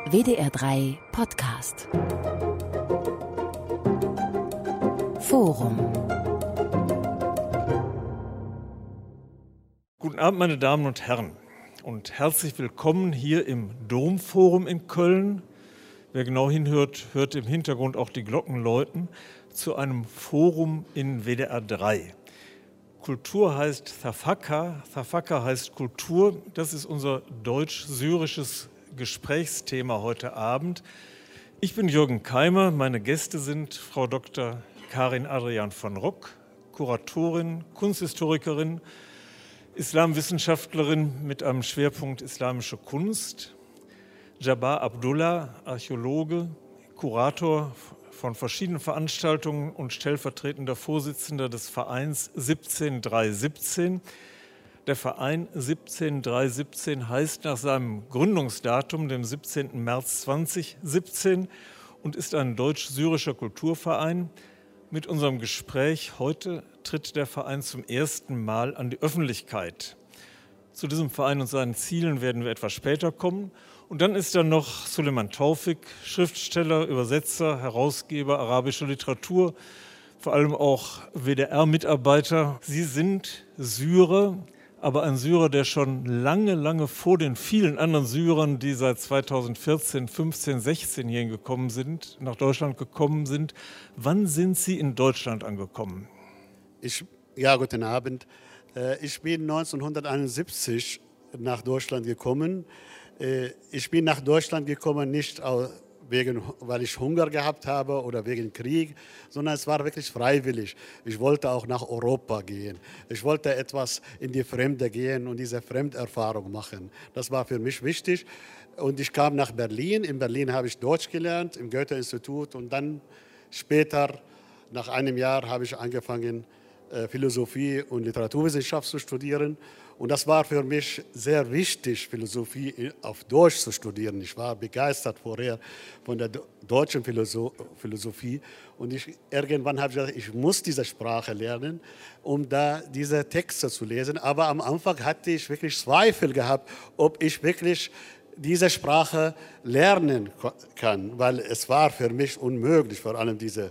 WDR 3 Podcast Forum. Guten Abend, meine Damen und Herren, und herzlich willkommen hier im Domforum in Köln. Wer genau hinhört, hört im Hintergrund auch die Glocken läuten, zu einem Forum in WDR 3. Kultur heißt Thafaka, Thafaka heißt Kultur. Das ist unser deutsch-syrisches Gesprächsthema heute Abend. Ich bin Jürgen Keimer, meine Gäste sind Frau Dr. Karin Adrian von Rock, Kuratorin, Kunsthistorikerin, Islamwissenschaftlerin mit einem Schwerpunkt Islamische Kunst, Jabbar Abdullah, Archäologe, Kurator von verschiedenen Veranstaltungen und stellvertretender Vorsitzender des Vereins 17317. Der Verein 17317 heißt nach seinem Gründungsdatum, dem 17. März 2017, und ist ein deutsch-syrischer Kulturverein. Mit unserem Gespräch heute tritt der Verein zum ersten Mal an die Öffentlichkeit. Zu diesem Verein und seinen Zielen werden wir etwas später kommen. Und dann ist da noch Suleiman Taufik, Schriftsteller, Übersetzer, Herausgeber arabischer Literatur, vor allem auch WDR-Mitarbeiter. Sie sind Syrer, aber ein Syrer, der schon lange, lange vor den vielen anderen Syrern, die seit 2014, 15, 16 hierhin gekommen sind, nach Deutschland gekommen sind. Wann sind Sie in Deutschland angekommen? Guten Abend. Ich bin 1971 nach Deutschland gekommen. Ich bin nach Deutschland gekommen nicht weil ich Hunger gehabt habe oder wegen Krieg, sondern es war wirklich freiwillig. Ich wollte auch nach Europa gehen. Ich wollte etwas in die Fremde gehen und diese Fremderfahrung machen. Das war für mich wichtig. Und ich kam nach Berlin. In Berlin habe ich Deutsch gelernt, im Goethe-Institut. Und dann später, nach einem Jahr, habe ich angefangen, Philosophie und Literaturwissenschaft zu studieren. Und das war für mich sehr wichtig, Philosophie auf Deutsch zu studieren. Ich war begeistert vorher von der deutschen Philosophie. Und irgendwann habe ich gesagt, ich muss diese Sprache lernen, um da diese Texte zu lesen. Aber am Anfang hatte ich wirklich Zweifel gehabt, ob ich wirklich diese Sprache lernen kann, weil es war für mich unmöglich, vor allem diese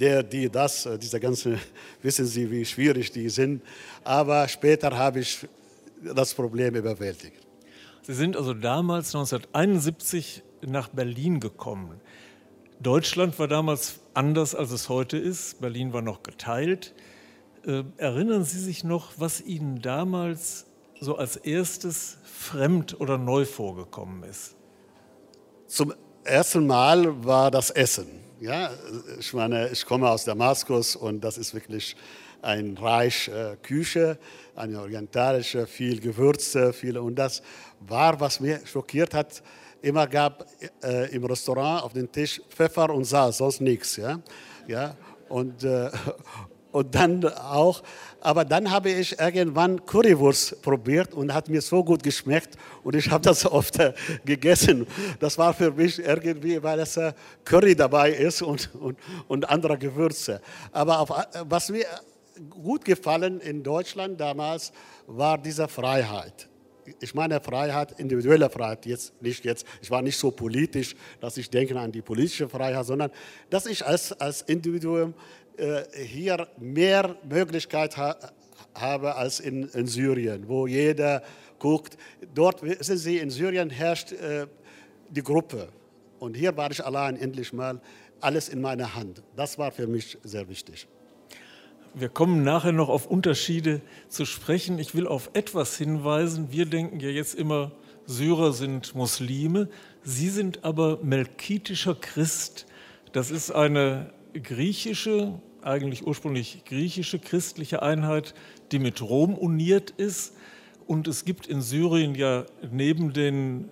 ganzen, wissen Sie, wie schwierig die sind. Aber später habe ich das Problem überwältigt. Sie sind also damals 1971 nach Berlin gekommen. Deutschland war damals anders, als es heute ist. Berlin war noch geteilt. Erinnern Sie sich noch, was Ihnen damals so als erstes fremd oder neu vorgekommen ist? Zum ersten Mal war das Essen. Ja, ich meine, ich komme aus Damaskus und das ist wirklich ein Reich Küche, eine orientalische, viel Gewürze, und das war, was mich schockiert hat. Immer gab im Restaurant auf den Tisch Pfeffer und Salz, sonst nichts. Ja, und dann auch, aber dann habe ich irgendwann Currywurst probiert und hat mir so gut geschmeckt und ich habe das oft gegessen. Das war für mich irgendwie, weil es Curry dabei ist und andere Gewürze. Aber was mir gut gefallen in Deutschland damals war diese Freiheit. Ich meine Freiheit, individuelle Freiheit, nicht jetzt. Ich war nicht so politisch, dass ich denke an die politische Freiheit, sondern dass ich als Individuum hier mehr Möglichkeit habe als in Syrien, wo jeder guckt. Dort, wissen Sie, in Syrien herrscht die Gruppe. Und hier war ich allein, endlich mal, alles in meiner Hand. Das war für mich sehr wichtig. Wir kommen nachher noch auf Unterschiede zu sprechen. Ich will auf etwas hinweisen. Wir denken ja jetzt immer, Syrer sind Muslime. Sie sind aber melkitischer Christ. Das ist eine griechische, eigentlich ursprünglich griechische christliche Einheit, die mit Rom uniert ist. Und es gibt in Syrien ja neben den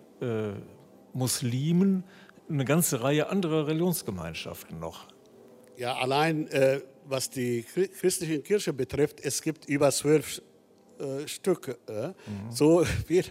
Muslimen eine ganze Reihe anderer Religionsgemeinschaften noch. Ja, allein was die christliche Kirche betrifft, es gibt über 12 Stück. So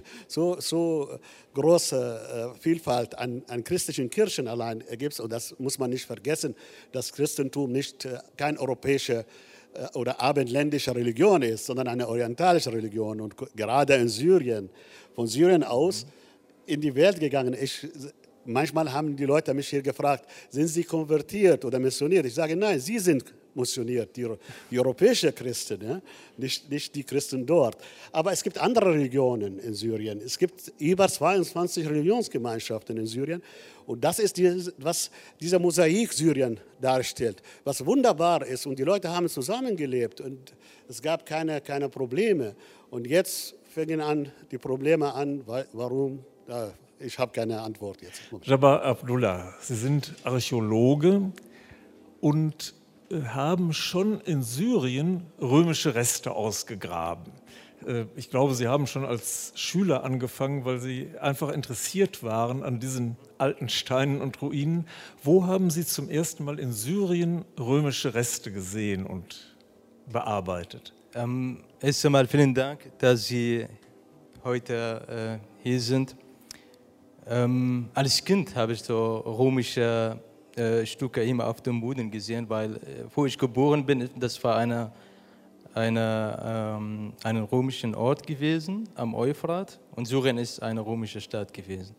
große Vielfalt an christlichen Kirchen allein gibt es. Und das muss man nicht vergessen, dass Christentum nicht kein europäische oder abendländische Religion ist, sondern eine orientalische Religion. Und gerade in Syrien, von Syrien aus in die Welt gegangen. Manchmal haben die Leute mich hier gefragt, sind Sie konvertiert oder missioniert? Ich sage, nein, Sie sind missioniert, die europäischen Christen, ja? nicht die Christen dort. Aber es gibt andere Religionen in Syrien. Es gibt über 22 Religionsgemeinschaften in Syrien. Und das ist, was dieser Mosaik Syrien darstellt, was wunderbar ist. Und die Leute haben zusammengelebt und es gab keine Probleme. Und jetzt fangen die Probleme an. Warum? Ich habe keine Antwort jetzt. Jabbar Abdullah, Sie sind Archäologe und haben schon in Syrien römische Reste ausgegraben. Ich glaube, Sie haben schon als Schüler angefangen, weil Sie einfach interessiert waren an diesen alten Steinen und Ruinen. Wo haben Sie zum ersten Mal in Syrien römische Reste gesehen und bearbeitet? Erst einmal vielen Dank, dass Sie heute hier sind. Als Kind habe ich so römische Stücke immer auf dem Boden gesehen, weil wo ich geboren bin, das war einen römischen Ort gewesen am Euphrat und Syrien ist eine römische Stadt gewesen.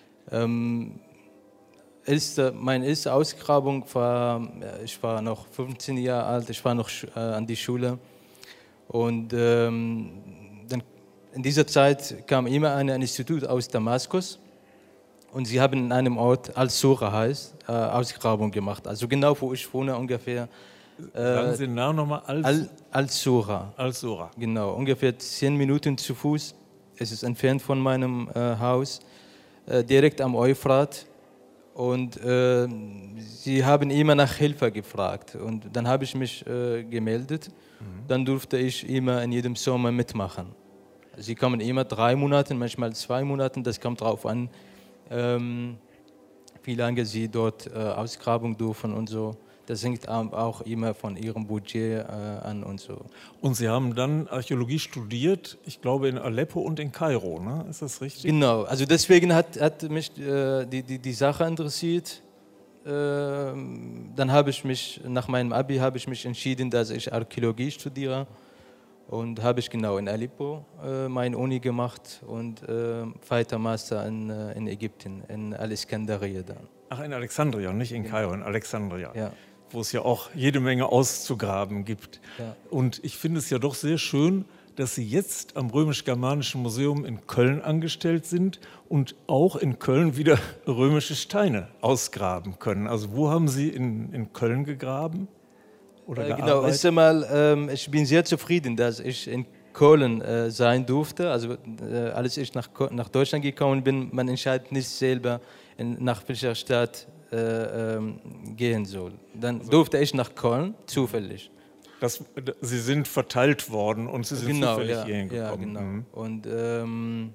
Meine erste Ausgrabung war, ich war noch 15 Jahre alt, ich war noch an die Schule und dann in dieser Zeit kam immer ein Institut aus Damaskus. Und sie haben in einem Ort, Al-Sura heißt, Ausgrabung gemacht. Also genau, wo ich wohne, ungefähr. Sagen Sie den Namen nochmal? Al-Sura. Al-Sura. Genau, ungefähr 10 Minuten zu Fuß. Es ist entfernt von meinem Haus, direkt am Euphrat. Und sie haben immer nach Hilfe gefragt. Und dann habe ich mich gemeldet. Dann durfte ich immer in jedem Sommer mitmachen. Sie kommen immer 3 Monate, manchmal 2 Monate, das kommt drauf an, wie lange sie dort ausgraben dürfen und so. Das hängt auch immer von ihrem Budget an und so. Und Sie haben dann Archäologie studiert, ich glaube in Aleppo und in Kairo, ne? Ist das richtig? Genau, also deswegen hat mich die Sache interessiert. Dann habe ich mich, nach meinem Abi habe ich mich entschieden, dass ich Archäologie studiere. Und habe ich genau in Aleppo meine Uni gemacht und weiter Master in Ägypten, in Alexandria dann. Ach, in Alexandria, nicht in Kairo, in Alexandria, ja. Wo es ja auch jede Menge auszugraben gibt. Ja. Und ich finde es ja doch sehr schön, dass Sie jetzt am Römisch-Germanischen Museum in Köln angestellt sind und auch in Köln wieder römische Steine ausgraben können. Also wo haben Sie in Köln gegraben? Genau, erst einmal, ich bin sehr zufrieden, dass ich in Köln sein durfte. Also als ich nach Deutschland gekommen bin, man entscheidet nicht selber, nach welcher Stadt gehen soll. Dann durfte ich nach Köln, zufällig. Sie sind verteilt worden und Sie sind zufällig hierhin gekommen. Ja, genau. Und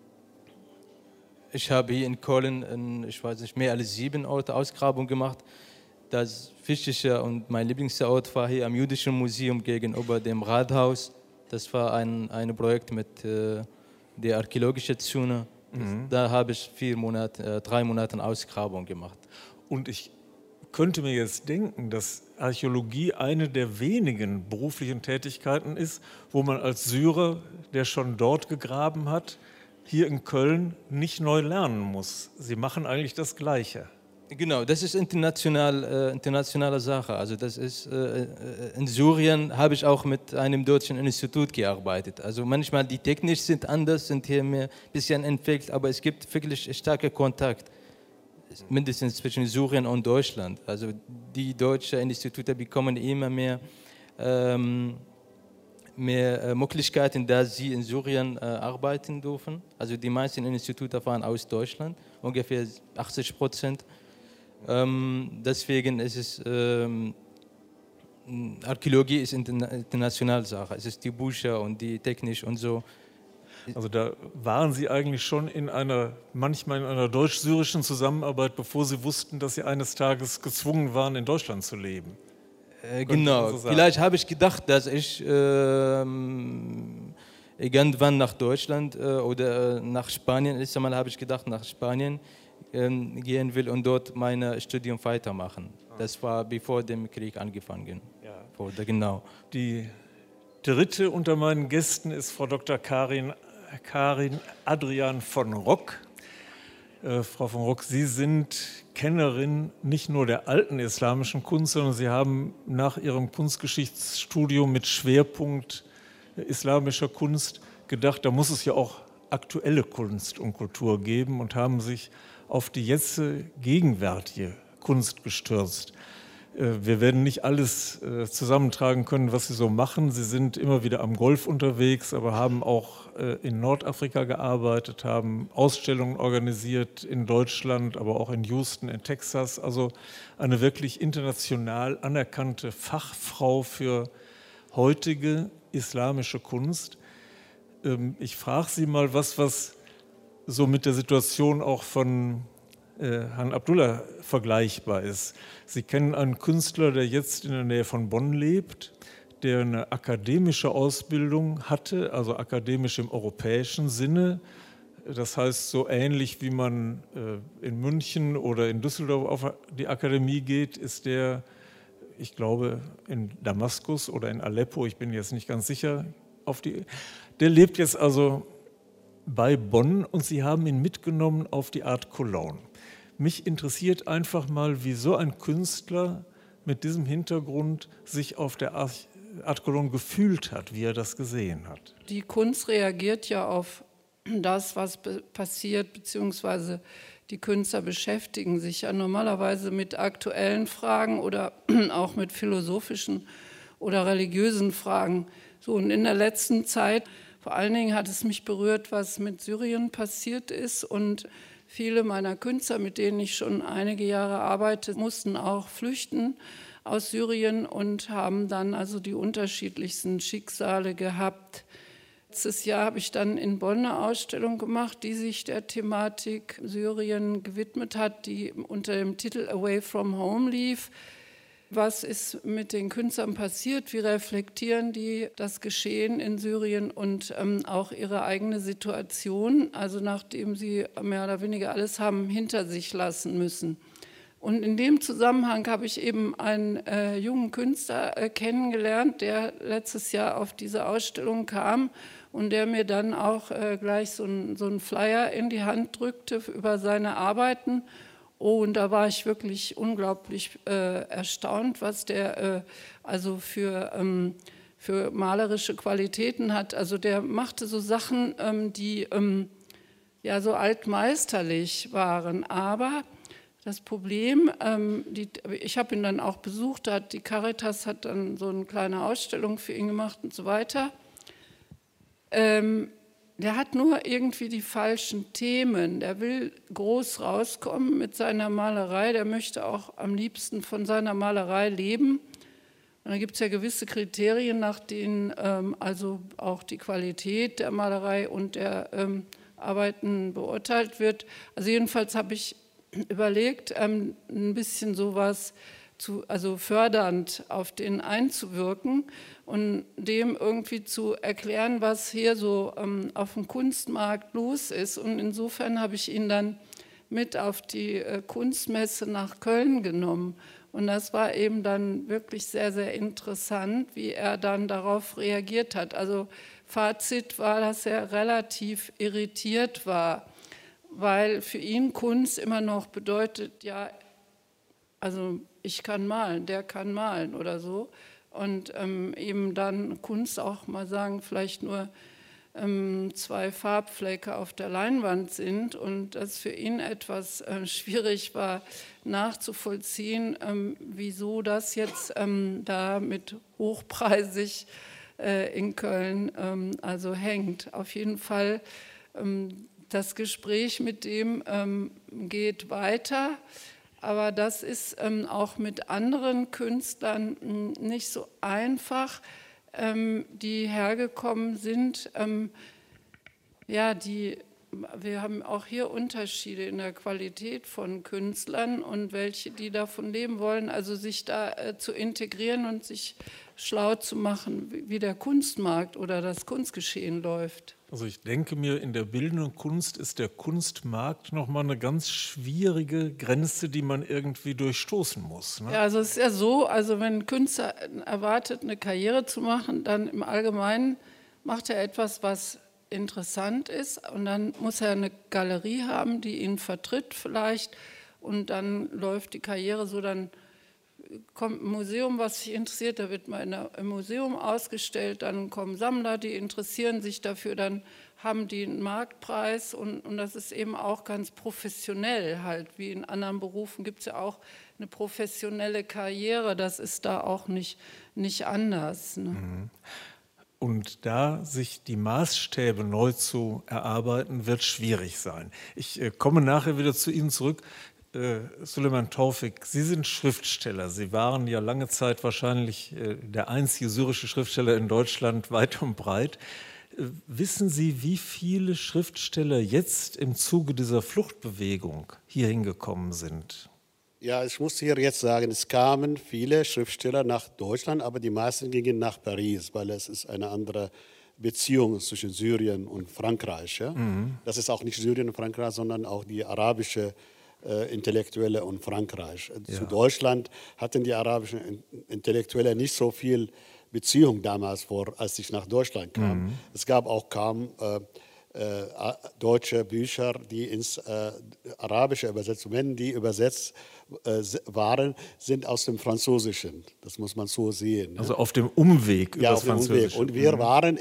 ich habe hier in Köln, ich weiß nicht, mehr als 7 Orte Ausgrabung gemacht. Das wichtigste und mein Lieblingsort war hier am Jüdischen Museum gegenüber dem Rathaus. Das war ein Projekt mit der archäologischen Zone. Da habe ich 3 Monate Ausgrabung gemacht. Und ich könnte mir jetzt denken, dass Archäologie eine der wenigen beruflichen Tätigkeiten ist, wo man als Syrer, der schon dort gegraben hat, hier in Köln nicht neu lernen muss. Sie machen eigentlich das Gleiche. Genau, das ist internationale Sache. Also das ist, in Syrien habe ich auch mit einem deutschen Institut gearbeitet. Also manchmal die technisch sind anders, sind hier mehr ein bisschen entwickelt, aber es gibt wirklich starken Kontakt, mindestens zwischen Syrien und Deutschland. Also die deutschen Institute bekommen immer mehr Möglichkeiten, dass sie in Syrien arbeiten dürfen. Also die meisten Institute waren aus Deutschland, ungefähr 80%. Deswegen ist es, Archäologie ist internationale Sache. Es ist die Bücher und die Technik und so. Also da waren Sie eigentlich schon manchmal in einer deutsch-syrischen Zusammenarbeit, bevor Sie wussten, dass Sie eines Tages gezwungen waren, in Deutschland zu leben. Genau, so vielleicht habe ich gedacht, dass ich irgendwann nach Deutschland oder nach Spanien, erst einmal habe ich gedacht, nach Spanien gehen will und dort mein Studium weitermachen. Das war bevor dem Krieg angefangen wurde, genau. Die dritte unter meinen Gästen ist Frau Dr. Karin Adrian von Rock. Frau von Ruck, Sie sind Kennerin nicht nur der alten islamischen Kunst, sondern Sie haben nach Ihrem Kunstgeschichtsstudium mit Schwerpunkt islamischer Kunst gedacht, da muss es ja auch aktuelle Kunst und Kultur geben und haben sich auf die jetzt gegenwärtige Kunst gestürzt. Wir werden nicht alles zusammentragen können, was Sie so machen. Sie sind immer wieder am Golf unterwegs, aber haben auch in Nordafrika gearbeitet, haben Ausstellungen organisiert in Deutschland, aber auch in Houston, in Texas. Also eine wirklich international anerkannte Fachfrau für heutige islamische Kunst. Ich frage Sie mal was so mit der Situation auch von Herrn Abdullah vergleichbar ist. Sie kennen einen Künstler, der jetzt in der Nähe von Bonn lebt, der eine akademische Ausbildung hatte, also akademisch im europäischen Sinne. Das heißt, so ähnlich wie man in München oder in Düsseldorf auf die Akademie geht, ist der, ich glaube, in Damaskus oder in Aleppo, ich bin jetzt nicht ganz sicher, der lebt jetzt also bei Bonn und Sie haben ihn mitgenommen auf die Art Cologne. Mich interessiert einfach mal, wie so ein Künstler mit diesem Hintergrund sich auf der Art Cologne gefühlt hat, wie er das gesehen hat. Die Kunst reagiert ja auf das, was passiert, beziehungsweise die Künstler beschäftigen sich ja normalerweise mit aktuellen Fragen oder auch mit philosophischen oder religiösen Fragen. So, und in der letzten Zeit, vor allen Dingen hat es mich berührt, was mit Syrien passiert ist, und viele meiner Künstler, mit denen ich schon einige Jahre arbeite, mussten auch flüchten aus Syrien und haben dann also die unterschiedlichsten Schicksale gehabt. Letztes Jahr habe ich dann in Bonn eine Ausstellung gemacht, die sich der Thematik Syrien gewidmet hat, die unter dem Titel Away from Home lief. Was ist mit den Künstlern passiert? Wie reflektieren die das Geschehen in Syrien und auch ihre eigene Situation, also nachdem sie mehr oder weniger alles haben hinter sich lassen müssen? Und in dem Zusammenhang habe ich eben einen jungen Künstler kennengelernt, der letztes Jahr auf diese Ausstellung kam und der mir dann auch gleich so einen Flyer in die Hand drückte über seine Arbeiten. Oh, und da war ich wirklich unglaublich erstaunt, was der also für malerische Qualitäten hat. Also der machte so Sachen, die ja so altmeisterlich waren. Aber das Problem, ich habe ihn dann auch besucht, die Caritas hat dann so eine kleine Ausstellung für ihn gemacht und so weiter. Der hat nur irgendwie die falschen Themen. Der will groß rauskommen mit seiner Malerei. Der möchte auch am liebsten von seiner Malerei leben. Und da gibt es ja gewisse Kriterien, nach denen also auch die Qualität der Malerei und der Arbeiten beurteilt wird. Also jedenfalls habe ich überlegt, ein bisschen sowas also fördernd auf den einzuwirken und dem irgendwie zu erklären, was hier so auf dem Kunstmarkt los ist. Und insofern habe ich ihn dann mit auf die Kunstmesse nach Köln genommen. Und das war eben dann wirklich sehr, sehr interessant, wie er dann darauf reagiert hat. Also Fazit war, dass er relativ irritiert war, weil für ihn Kunst immer noch bedeutet, ja, also ich kann malen, der kann malen oder so. Und eben dann Kunst auch mal sagen, vielleicht nur 2 Farbflecke auf der Leinwand sind und das für ihn etwas schwierig war nachzuvollziehen, wieso das jetzt da mit hochpreisig in Köln also hängt. Auf jeden Fall, das Gespräch mit dem geht weiter. Aber das ist auch mit anderen Künstlern nicht so einfach, die hergekommen sind. Ja, wir haben auch hier Unterschiede in der Qualität von Künstlern und welche, die davon leben wollen, also sich da zu integrieren und sich schlau zu machen, wie der Kunstmarkt oder das Kunstgeschehen läuft. Also ich denke mir, in der bildenden Kunst ist der Kunstmarkt nochmal eine ganz schwierige Grenze, die man irgendwie durchstoßen muss. Ne? Ja, also es ist ja so, also wenn ein Künstler erwartet, eine Karriere zu machen, dann im Allgemeinen macht er etwas, was interessant ist. Und dann muss er eine Galerie haben, die ihn vertritt vielleicht. Und dann läuft die Karriere so, dann kommt ein Museum, was sich interessiert, da wird mal im Museum ausgestellt, dann kommen Sammler, die interessieren sich dafür, dann haben die einen Marktpreis und das ist eben auch ganz professionell halt, wie in anderen Berufen gibt es ja auch eine professionelle Karriere, das ist da auch nicht anders. Ne? Und da sich die Maßstäbe neu zu erarbeiten, wird schwierig sein. Ich komme nachher wieder zu Ihnen zurück. Süleyman Taufik, Sie sind Schriftsteller. Sie waren ja lange Zeit wahrscheinlich der einzige syrische Schriftsteller in Deutschland, weit und breit. Wissen Sie, wie viele Schriftsteller jetzt im Zuge dieser Fluchtbewegung hier hingekommen sind? Ja, ich muss hier jetzt sagen, es kamen viele Schriftsteller nach Deutschland, aber die meisten gingen nach Paris, weil es ist eine andere Beziehung zwischen Syrien und Frankreich. Ja? Das ist auch nicht Syrien und Frankreich, sondern auch die arabische Intellektuelle und Frankreich. Ja. Zu Deutschland hatten die arabischen Intellektuelle nicht so viel Beziehung damals als ich nach Deutschland kam. Es gab auch kaum deutsche Bücher, die ins Arabische übersetzt wurden. Wenn die übersetzt waren, sind aus dem Französischen. Das muss man so sehen. Also auf dem Umweg über ja, das Französische. Und wir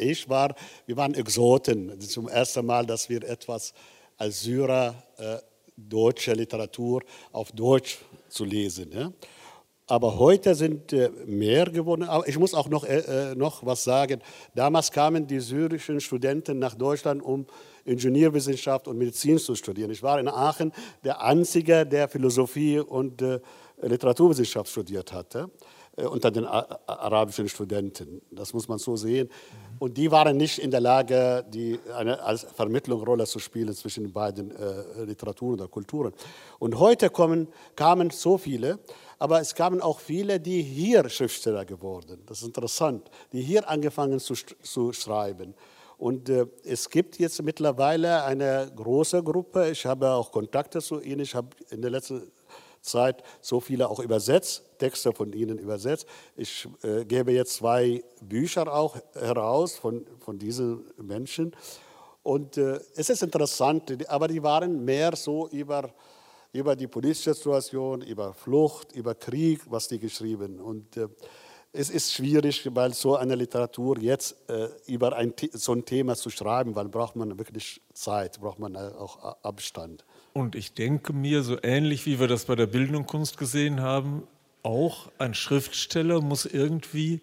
waren Exoten. Zum ersten Mal, dass wir etwas als Syrer deutsche Literatur auf Deutsch zu lesen. Ja? Aber heute sind mehr geworden. Aber ich muss auch noch was sagen. Damals kamen die syrischen Studenten nach Deutschland, um Ingenieurwissenschaft und Medizin zu studieren. Ich war in Aachen der Einzige, der Philosophie und Literaturwissenschaft studiert hatte, unter den arabischen Studenten. Das muss man so sehen. Und die waren nicht in der Lage, als Vermittlungsrolle zu spielen zwischen beiden Literaturen oder Kulturen. Und heute kamen so viele, aber es kamen auch viele, die hier Schriftsteller geworden. Das ist interessant, die hier angefangen zu schreiben. Und es gibt jetzt mittlerweile eine große Gruppe. Ich habe auch Kontakte zu ihnen. Ich habe in der letzten Zeit so viele auch übersetzt, Texte von ihnen übersetzt. Ich gebe jetzt 2 Bücher auch heraus von diesen Menschen. Und es ist interessant, aber die waren mehr so über die politische Situation, über Flucht, über Krieg, was die geschrieben. Und es ist schwierig, weil so eine Literatur jetzt über so ein Thema zu schreiben, weil braucht man wirklich Zeit, braucht man auch Abstand. Und ich denke mir, so ähnlich wie wir das bei der Bildung Kunst gesehen haben, auch ein Schriftsteller muss irgendwie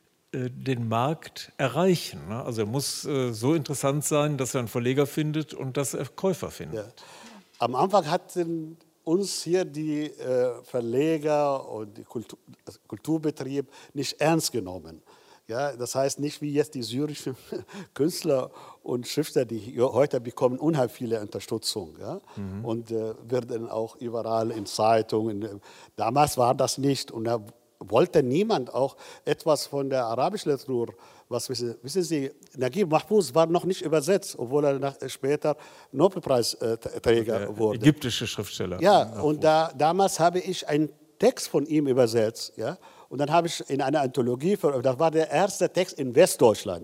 den Markt erreichen. Ne? Also er muss so interessant sein, dass er einen Verleger findet und dass er Käufer findet. Ja. Am Anfang hatten uns hier die Verleger und die Kulturbetrieb nicht ernst genommen. Ja, das heißt nicht wie jetzt die syrischen Künstler und Schriftsteller, die heute bekommen unheimlich viele Unterstützung, ja? Und werden auch überall in Zeitungen. Damals war das nicht und da wollte niemand auch etwas von der arabischen Literatur. Wissen Sie, Naguib Mahfouz war noch nicht übersetzt, obwohl er später Nobelpreisträger wurde. Ägyptische Schriftsteller. Ja, und damals habe ich einen Text von ihm übersetzt, ja. Und dann habe ich in einer Anthologie, das war der erste Text in Westdeutschland,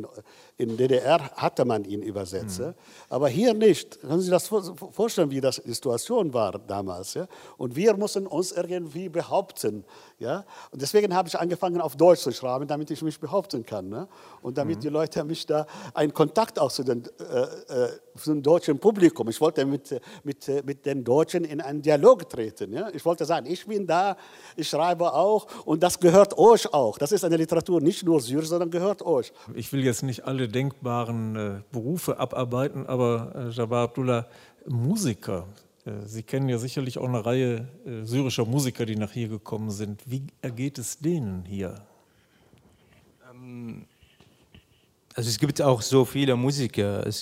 in DDR hatte man ihn übersetzt. Ja? Aber hier nicht. Können Sie sich das vorstellen, wie das die Situation war damals? Ja? Und wir mussten uns irgendwie behaupten. Ja? Und deswegen habe ich angefangen, auf Deutsch zu schreiben, damit ich mich behaupten kann. Ne? Und damit die Leute mich da einen Kontakt auch zu dem deutschen Publikum. Ich wollte mit den Deutschen in einen Dialog treten. Ja? Ich wollte sagen, ich bin da, ich schreibe auch. Und das gehört euch auch. Das ist eine Literatur nicht nur syrisch, sondern gehört euch. Ich will jetzt nicht alle denkbaren Berufe abarbeiten, aber Jabbar Abdullah, Musiker. Sie kennen ja sicherlich auch eine Reihe syrischer Musiker, die nach hier gekommen sind. Wie ergeht es denen hier? Also es gibt auch so viele Musiker. Ich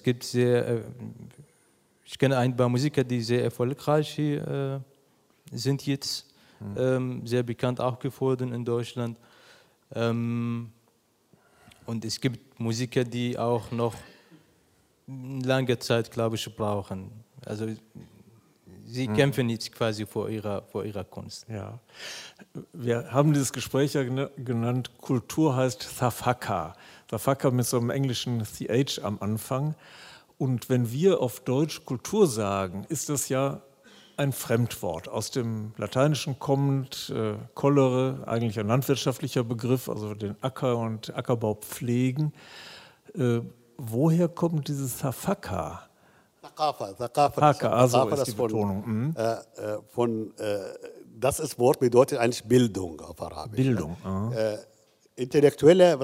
kenne ein paar Musiker, die sehr erfolgreich hier sind jetzt. Sehr bekannt auch geworden in Deutschland. Und es gibt Musiker, die auch noch lange Zeit, glaube ich, brauchen. Also sie kämpfen jetzt quasi vor ihrer Kunst. Ja. Wir haben dieses Gespräch ja genannt, Kultur heißt Thafaka. Safaka mit so einem englischen TH am Anfang. Und wenn wir auf Deutsch Kultur sagen, ist das ja ein Fremdwort, aus dem Lateinischen kommend, Collere, eigentlich ein landwirtschaftlicher Begriff, also den Acker und Ackerbau pflegen. Woher kommt dieses Safaka? Thaqafa, also ist die Betonung. Das Wort bedeutet eigentlich Bildung auf Arabisch. Bildung. Intellektuelle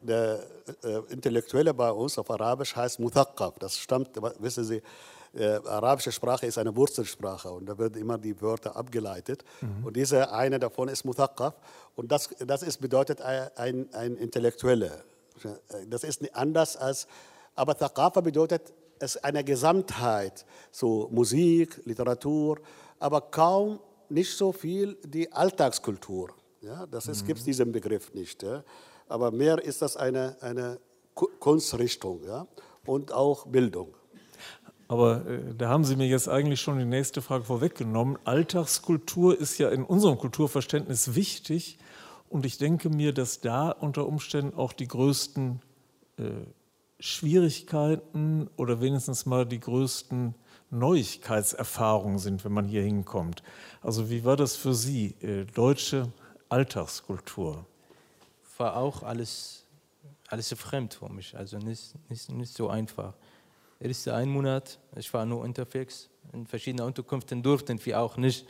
bei uns auf Arabisch heißt Muthaqqaf. Das stammt, wissen Sie, arabische Sprache ist eine Wurzelsprache und da werden immer die Wörter abgeleitet. Und eine davon ist Muthaqqaf und das bedeutet ein Intellektueller. Das ist nicht anders als, aber Thaqafa bedeutet es eine Gesamtheit, so Musik, Literatur, aber kaum nicht so viel die Alltagskultur. Ja, gibt es diesen Begriff nicht. Ja. Aber mehr ist das eine Kunstrichtung, ja, und auch Bildung. Aber da haben Sie mir jetzt eigentlich schon die nächste Frage vorweggenommen. Alltagskultur ist ja in unserem Kulturverständnis wichtig. Und ich denke mir, dass da unter Umständen auch die größten Schwierigkeiten oder wenigstens mal die größten Neuigkeitserfahrungen sind, wenn man hier hinkommt. Also wie war das für Sie, deutsche Alltagskultur? War auch alles fremd für mich, also nicht so einfach. Erste ein Monat, ich war nur unterwegs, in verschiedenen Unterkünften durften wir auch nicht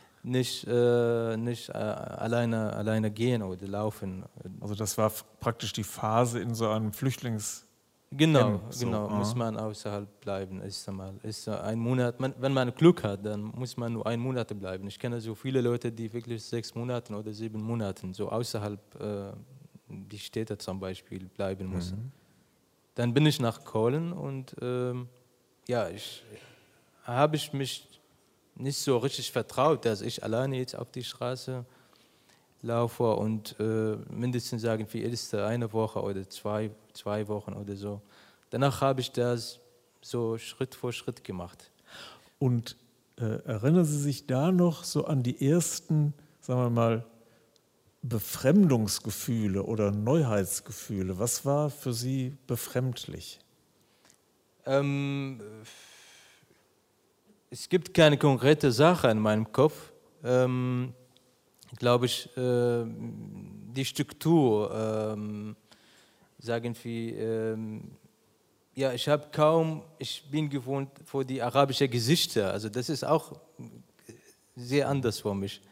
alleine gehen oder laufen. Also das war praktisch die Phase in so einem Flüchtlings... Genau, muss man außerhalb bleiben. Ist ein Monat, wenn man Glück hat, dann muss man nur 1 Monat bleiben. Ich kenne so viele Leute, die wirklich 6 Monate oder 7 Monate so außerhalb die Städte zum Beispiel bleiben müssen. Dann bin ich nach Köln und habe ich mich nicht so richtig vertraut, dass ich alleine jetzt auf die Straße laufe und mindestens sagen wir erste eine Woche oder zwei Wochen oder so. Danach habe ich das so Schritt für Schritt gemacht. Und erinnern Sie sich da noch so an die ersten, sagen wir mal, Befremdungsgefühle oder Neuheitsgefühle? Was war für Sie befremdlich? Es gibt keine konkrete Sache in meinem Kopf. Glaube ich, die Struktur, sagen wir, ich bin gewohnt vor die arabischen Gesichter, also das ist auch sehr anders für mich.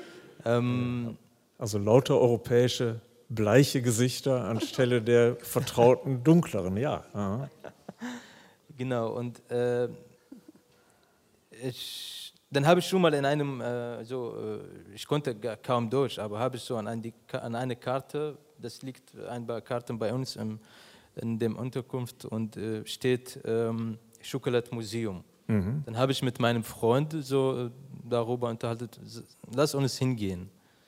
Also lauter europäische bleiche Gesichter anstelle der vertrauten dunkleren, ja. Aha. Genau, und dann habe ich schon mal in einem, ich konnte kaum Deutsch, aber habe ich so an eine Karte, das liegt ein paar Karten bei uns in dem Unterkunft und steht Schokoladmuseum. Dann habe ich mit meinem Freund so darüber unterhalten, lass uns hingehen.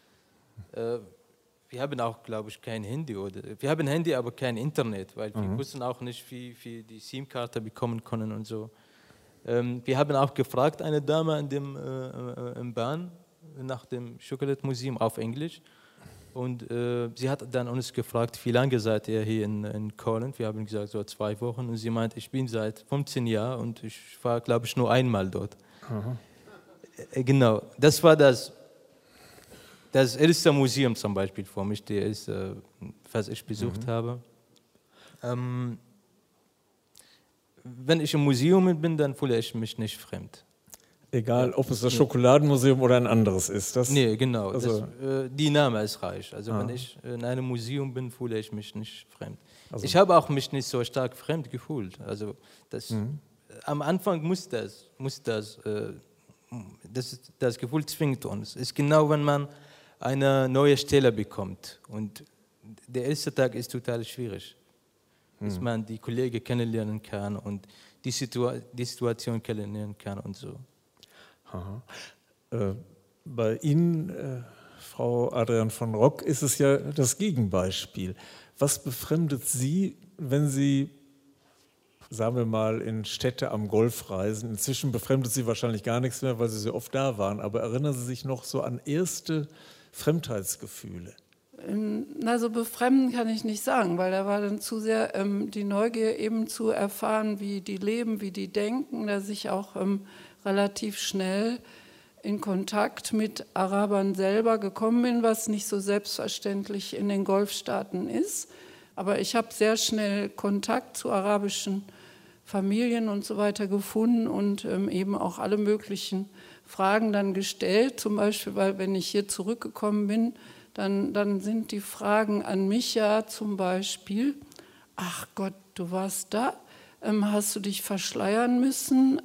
Wir haben auch, glaube ich, kein Handy. Wir haben Handy, aber kein Internet, weil wir wussten auch nicht, wie wir die SIM-Karte bekommen können und so. Wir haben auch gefragt, eine Dame im Bahn nach dem Schokoladmuseum auf Englisch. Und sie hat dann uns gefragt, wie lange seid ihr hier in Köln? Wir haben gesagt, so 2 Wochen. Und sie meint, ich bin seit 15 Jahren und ich war, glaube ich, nur einmal dort. Genau, das war das erste Museum zum Beispiel für mich, was ich besucht habe. Wenn ich im Museum bin, dann fühle ich mich nicht fremd. Egal, ob es das Schokoladenmuseum oder ein anderes ist. Nee, genau. Also, die Name ist reich. Also wenn ich in einem Museum bin, fühle ich mich nicht fremd. Also, ich habe auch mich nicht so stark fremd gefühlt. Also am Anfang muss das Gefühl zwingt uns. Es ist genau, wenn man eine neue Stelle bekommt. Und der erste Tag ist total schwierig. Dass man die Kollegen kennenlernen kann und die Situation kennenlernen kann und so. Bei Ihnen, Frau Adrian von Rock, ist es ja das Gegenbeispiel. Was befremdet Sie, wenn Sie, sagen wir mal, in Städte am Golf reisen? Inzwischen befremdet Sie wahrscheinlich gar nichts mehr, weil Sie so oft da waren. Aber erinnern Sie sich noch so an erste Fremdheitsgefühle? Na, so befremden kann ich nicht sagen, weil da war dann zu sehr die Neugier eben zu erfahren, wie die leben, wie die denken, dass ich auch relativ schnell in Kontakt mit Arabern selber gekommen bin, was nicht so selbstverständlich in den Golfstaaten ist. Aber ich habe sehr schnell Kontakt zu arabischen Familien und so weiter gefunden und eben auch alle möglichen Fragen dann gestellt. Zum Beispiel, weil wenn ich hier zurückgekommen bin, dann sind die Fragen an mich ja zum Beispiel, ach Gott, du warst da, hast du dich verschleiern müssen?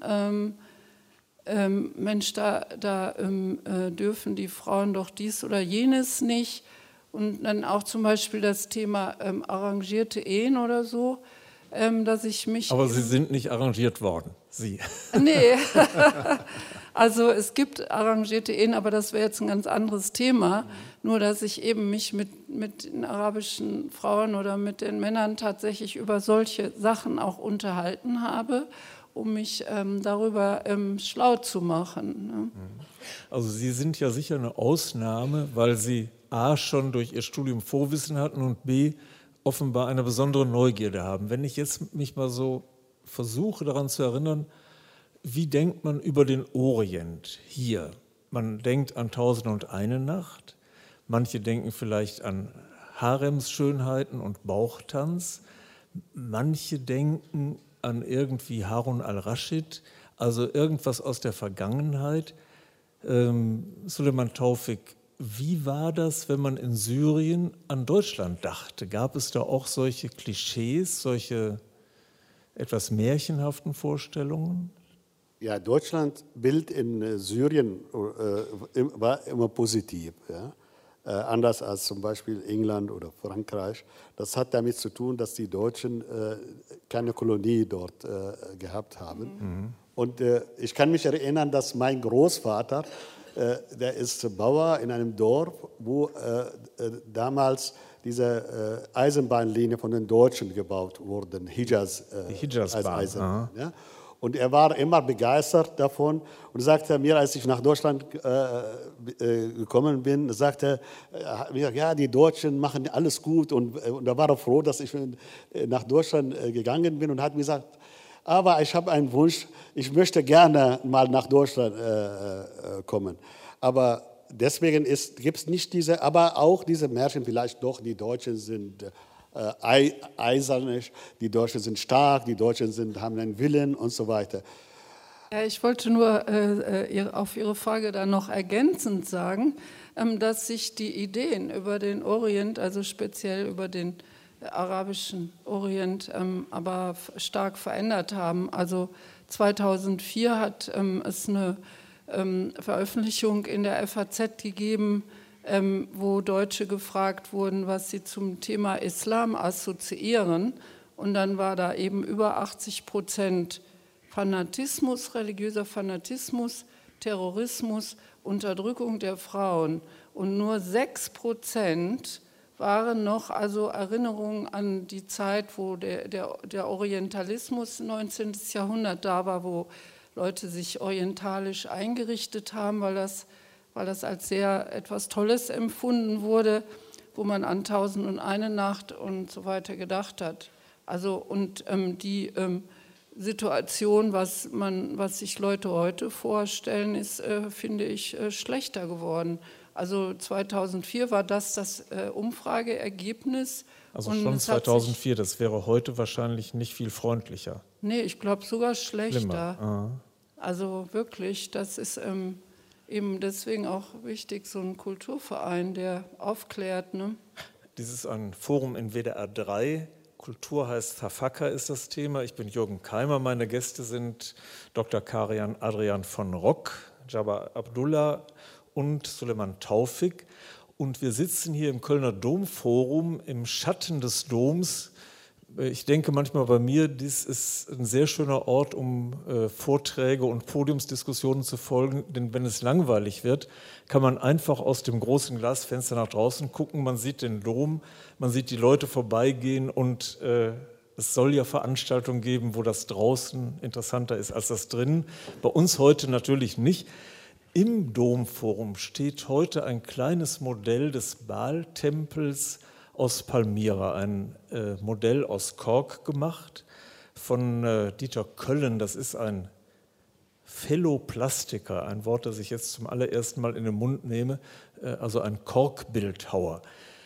Mensch, da dürfen die Frauen doch dies oder jenes nicht. Und dann auch zum Beispiel das Thema arrangierte Ehen oder so, dass ich mich... Aber Sie sind nicht arrangiert worden, Sie. Nee, also es gibt arrangierte Ehen, aber das wäre jetzt ein ganz anderes Thema. Nur, dass ich eben mich mit den arabischen Frauen oder mit den Männern tatsächlich über solche Sachen auch unterhalten habe, um mich darüber schlau zu machen. Ne? Also Sie sind ja sicher eine Ausnahme, weil Sie A, schon durch Ihr Studium Vorwissen hatten und B, offenbar eine besondere Neugierde haben. Wenn ich jetzt mich mal so versuche daran zu erinnern, wie denkt man über den Orient hier? Man denkt an 1001 Nacht, manche denken vielleicht an Haremsschönheiten und Bauchtanz, manche denken an irgendwie Harun al-Raschid, also irgendwas aus der Vergangenheit. Suleiman Taufik, wie war das, wenn man in Syrien an Deutschland dachte? Gab es da auch solche Klischees, solche etwas märchenhaften Vorstellungen? Ja, Deutschlandbild in Syrien war immer positiv, ja? Anders als zum Beispiel England oder Frankreich. Das hat damit zu tun, dass die Deutschen keine Kolonie dort gehabt haben. Mhm. Und ich kann mich erinnern, dass mein Großvater, der ist Bauer in einem Dorf, wo damals diese Eisenbahnlinie von den Deutschen gebaut wurde, Hijaz-Eisenbahn. Ja? Und er war immer begeistert davon und sagte mir, als ich nach Deutschland gekommen bin, sagte er, ja, die Deutschen machen alles gut. Und da war er froh, dass ich nach Deutschland gegangen bin und hat mir gesagt, aber ich habe einen Wunsch, ich möchte gerne mal nach Deutschland kommen. Aber deswegen gibt es nicht diese, aber auch diese Märchen vielleicht doch, die Deutschen sind eisern, die Deutschen sind stark, die Deutschen haben einen Willen und so weiter. Ja, ich wollte nur auf Ihre Frage dann noch ergänzend sagen, dass sich die Ideen über den Orient, also speziell über den arabischen Orient, aber stark verändert haben. Also 2004 hat es eine Veröffentlichung in der FAZ gegeben, wo Deutsche gefragt wurden, was sie zum Thema Islam assoziieren. Und dann war da eben über 80% Fanatismus, religiöser Fanatismus, Terrorismus, Unterdrückung der Frauen. Und nur 6% waren noch also Erinnerungen an die Zeit, wo der Orientalismus 19. Jahrhundert da war, wo Leute sich orientalisch eingerichtet haben, weil das als sehr etwas Tolles empfunden wurde, wo man an 1001 Nacht und so weiter gedacht hat. Also und die Situation, was sich Leute heute vorstellen, ist, finde ich, schlechter geworden. Also 2004 war das Umfrageergebnis. Also schon 2004, das wäre heute wahrscheinlich nicht viel freundlicher. Nee, ich glaube sogar schlechter. Also wirklich, das ist eben deswegen auch wichtig, so ein Kulturverein, der aufklärt. Ne? Dies ist ein Forum in WDR 3. Kultur heißt Tafakkur ist das Thema. Ich bin Jürgen Keimer. Meine Gäste sind Dr. Karian Adrian von Rock, Jabbar Abdullah und Suleiman Taufik. Und wir sitzen hier im Kölner Domforum im Schatten des Doms. Ich denke manchmal bei mir, dies ist ein sehr schöner Ort, um Vorträge und Podiumsdiskussionen zu folgen. Denn wenn es langweilig wird, kann man einfach aus dem großen Glasfenster nach draußen gucken. Man sieht den Dom, man sieht die Leute vorbeigehen und es soll ja Veranstaltungen geben, wo das draußen interessanter ist als das drinnen. Bei uns heute natürlich nicht. Im Domforum steht heute ein kleines Modell des Baal-Tempels aus Palmyra, ein Modell aus Kork gemacht von Dieter Köllen. Das ist ein Felloplastiker, ein Wort, das ich jetzt zum allerersten Mal in den Mund nehme, also ein Korkbildhauer.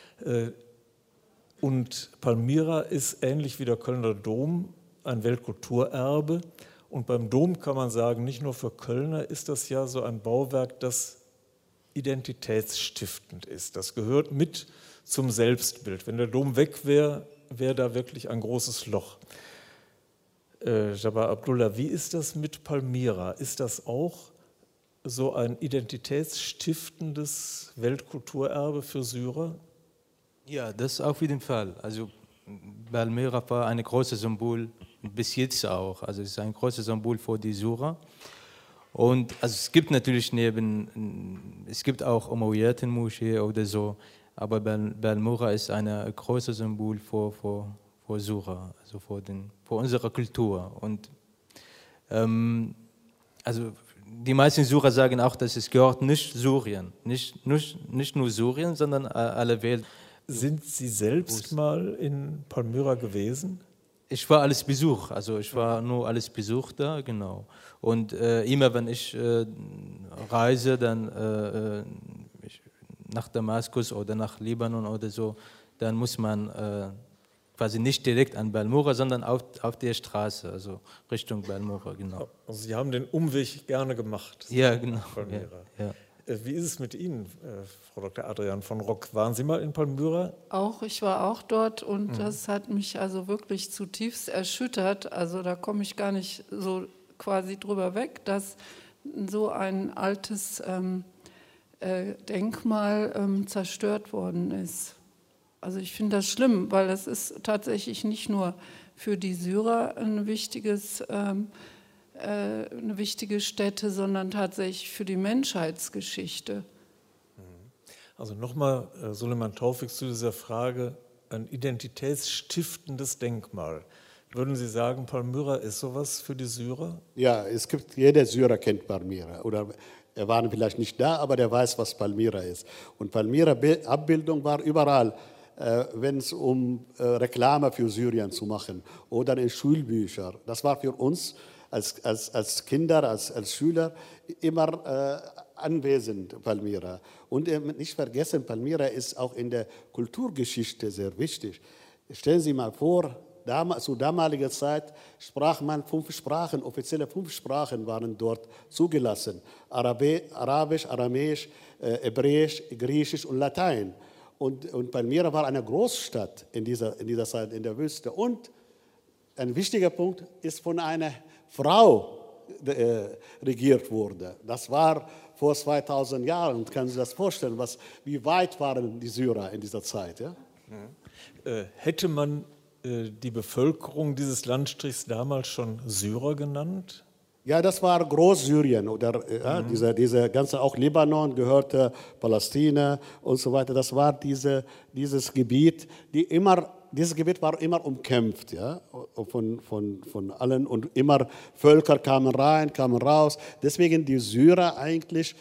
Und Palmyra ist ähnlich wie der Kölner Dom ein Weltkulturerbe. Und beim Dom kann man sagen, nicht nur für Kölner ist das ja so ein Bauwerk, das identitätsstiftend ist. Das gehört mit zum Selbstbild. Wenn der Dom weg wäre, wäre da wirklich ein großes Loch. Jabbar Abdullah, wie ist das mit Palmyra? Ist das auch so ein identitätsstiftendes Weltkulturerbe für Syrer? Ja, das auf jeden Fall. Also Palmyra war ein großes Symbol, bis jetzt auch. Also es ist ein großes Symbol für die Syrer. Und also es gibt natürlich es gibt auch Umayyaden-Moschee oder so, aber Palmyra ist ein großes Symbol für Syrer, also für unsere Kultur. Und also die meisten Syrer sagen auch, dass es gehört nicht Syrien, nicht nur Syrien, sondern alle Welt. Sind Sie selbst mal in Palmyra gewesen? Ich war als Besuch, also ich war nur als Besuch da, genau. Und immer wenn ich reise, dann nach Damaskus oder nach Libanon oder so, dann muss man quasi nicht direkt an Palmyra, sondern auf der Straße, also Richtung Palmyra, genau. Also Sie haben den Umweg gerne gemacht. Ja, genau. Palmyra. Ja. Wie ist es mit Ihnen, Frau Dr. Adrian von Rock? Waren Sie mal in Palmyra? Auch, ich war auch dort und das hat mich also wirklich zutiefst erschüttert. Also da komme ich gar nicht so quasi drüber weg, dass so ein altes Denkmal zerstört worden ist. Also ich finde das schlimm, weil das ist tatsächlich nicht nur für die Syrer eine wichtige Stätte, sondern tatsächlich für die Menschheitsgeschichte. Also nochmal, Suleiman Taufik, zu dieser Frage, ein identitätsstiftendes Denkmal. Würden Sie sagen, Palmyra ist sowas für die Syrer? Ja, jeder Syrer kennt Palmyra. Oder er war vielleicht nicht da, aber der weiß, was Palmyra ist. Und Palmyra-Abbildung war überall, wenn es um Reklame für Syrien zu machen oder in Schulbüchern. Das war für uns als Kinder, als Schüler immer anwesend, Palmyra. Und nicht vergessen, Palmyra ist auch in der Kulturgeschichte sehr wichtig. Stellen Sie mal vor, zu damaliger Zeit sprach man 5 Sprachen, offizielle 5 Sprachen waren dort zugelassen. Arabisch, Aramäisch, Hebräisch, Griechisch und Latein. Und Palmyra war eine Großstadt in dieser Zeit in der Wüste. Und ein wichtiger Punkt ist von einer Frau regiert wurde. Das war vor 2000 Jahren. Und können Sie das vorstellen, wie weit waren die Syrer in dieser Zeit? Ja? Hätte man die Bevölkerung dieses Landstrichs damals schon Syrer genannt? Ja, das war Großsyrien oder diese ganze, auch Libanon gehörte Palästina und so weiter. Das war dieses Gebiet, dieses Gebiet war immer umkämpft, ja, von allen und immer Völker kamen rein, kamen raus. Deswegen die Syrer eigentlich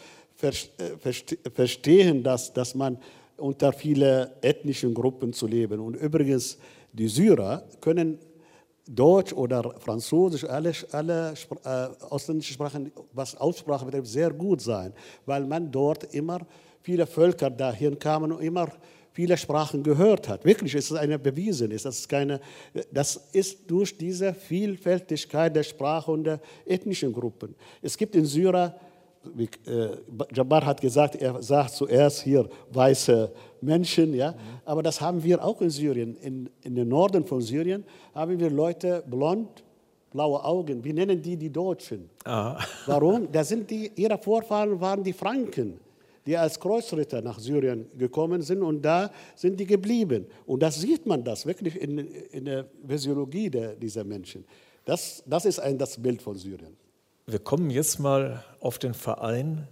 verstehen dass man unter viele ethnischen Gruppen zu leben. Und übrigens, die Syrer können Deutsch oder Französisch, alle ausländische Sprachen, was Aussprache betrifft, sehr gut sein, weil man dort immer viele Völker dahin kamen und immer viele Sprachen gehört hat. Wirklich ist es eine bewiesen, das ist durch diese Vielfältigkeit der Sprache und der ethnischen Gruppen. Es gibt in Syrien, wie Jabbar hat gesagt, er sagt zuerst hier weiße Menschen, ja, aber das haben wir auch in Syrien. In den Norden von Syrien haben wir Leute blond, blaue Augen. Wir nennen die Deutschen. Ah. Warum? Ihre Vorfahren waren die Franken, die als Kreuzritter nach Syrien gekommen sind und da sind die geblieben. Und das sieht man wirklich in der Physiologie dieser Menschen. Das ist das Bild von Syrien. Wir kommen jetzt mal auf den Verein,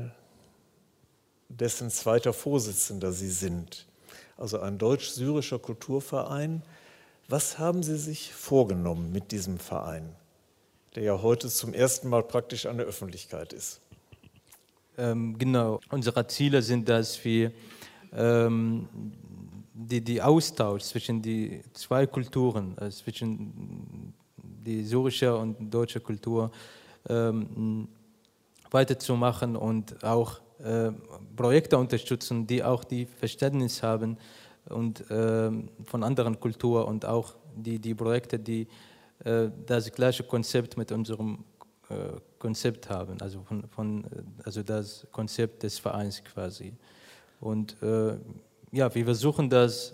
dessen zweiter Vorsitzender Sie sind. Also ein deutsch-syrischer Kulturverein. Was haben Sie sich vorgenommen mit diesem Verein, der ja heute zum ersten Mal praktisch an der Öffentlichkeit ist? Genau, unsere Ziele sind, dass wir die Austausch zwischen die zwei Kulturen, zwischen die syrische und deutsche Kultur weiterzumachen und auch Projekte unterstützen, die auch die Verständnis haben und von anderen Kulturen und auch die Projekte, die das gleiche Konzept mit unserem Konzept haben, also das Konzept des Vereins quasi. Und ja, wir versuchen das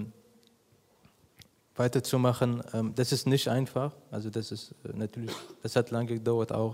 weiterzumachen. Das ist nicht einfach, also das ist natürlich, das hat lange gedauert auch.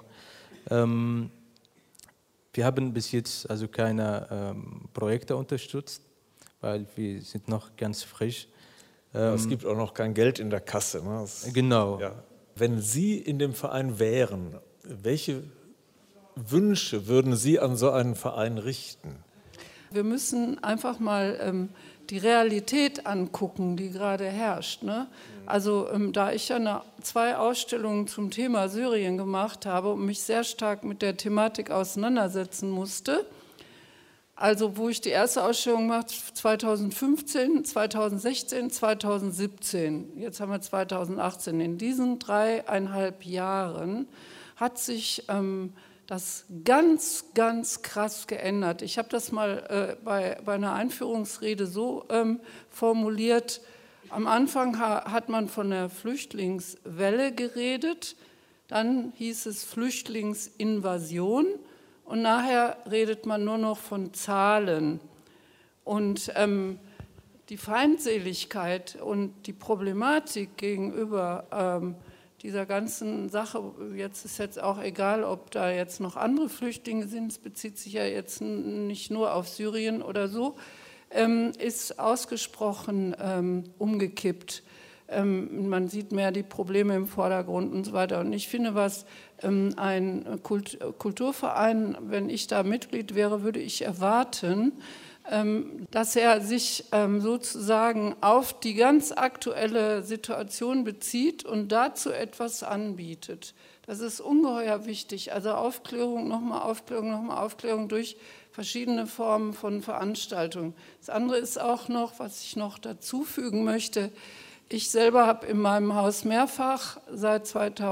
Wir haben bis jetzt also keine Projekte unterstützt, weil wir sind noch ganz frisch. Es gibt auch noch kein Geld in der Kasse. Ne? Genau. Ja. Wenn Sie in dem Verein wären, welche Wünsche würden Sie an so einen Verein richten? Wir müssen einfach mal die Realität angucken, die gerade herrscht. Ne? Also da ich ja 2 Ausstellungen zum Thema Syrien gemacht habe und mich sehr stark mit der Thematik auseinandersetzen musste, also wo ich die erste Ausstellung machte, 2015, 2016, 2017, jetzt haben wir 2018. In diesen 3,5 Jahren hat sich das ganz, ganz krass geändert. Ich habe das mal bei einer Einführungsrede so formuliert. Am Anfang hat man von der Flüchtlingswelle geredet, dann hieß es Flüchtlingsinvasion und nachher redet man nur noch von Zahlen. Und die Feindseligkeit und die Problematik gegenüber dieser ganzen Sache, jetzt ist jetzt auch egal, ob da jetzt noch andere Flüchtlinge sind, es bezieht sich ja jetzt nicht nur auf Syrien oder so, ist ausgesprochen umgekippt. Man sieht mehr die Probleme im Vordergrund und so weiter. Und ich finde, was ein Kulturverein, wenn ich da Mitglied wäre, würde ich erwarten, dass er sich sozusagen auf die ganz aktuelle Situation bezieht und dazu etwas anbietet. Das ist ungeheuer wichtig. Also Aufklärung, nochmal Aufklärung, nochmal Aufklärung durch verschiedene Formen von Veranstaltungen. Das andere ist auch noch, was ich noch dazu fügen möchte, ich selber habe in meinem Haus mehrfach seit